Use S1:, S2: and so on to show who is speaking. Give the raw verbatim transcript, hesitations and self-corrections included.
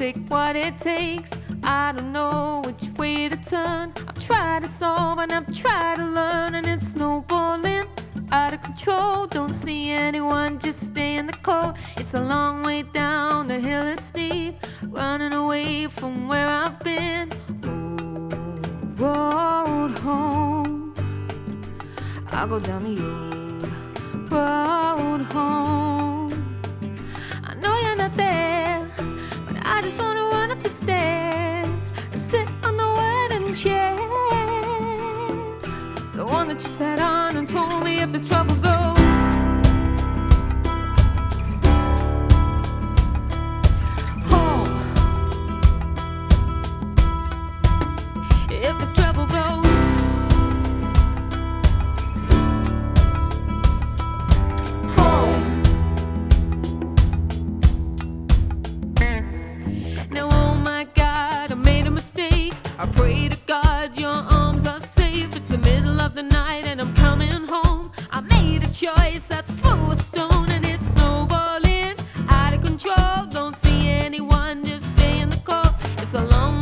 S1: take what it takes. I don't know which way to turn. I've tried to solve and I've tried to learn, and it's snowballing out of control. Don't see anyone, just stay in the cold. It's a long way down, the hill is steep, running away from where I've been. Oh, road home, I'll go down the old road home. I know you're not there, but I just wanna run up the stairs and sit on the wedding chair, the one that you sat on and told me if there's trouble, go. Home. If there's trouble, go. Home. Now, oh my God, I made a mistake. I pray to God your arms are safe. It's the middle of the night and I'm coming home. I made a choice, I threw a stone, and it's snowballing out of control. Don't see anyone, just stay in the cold. It's a long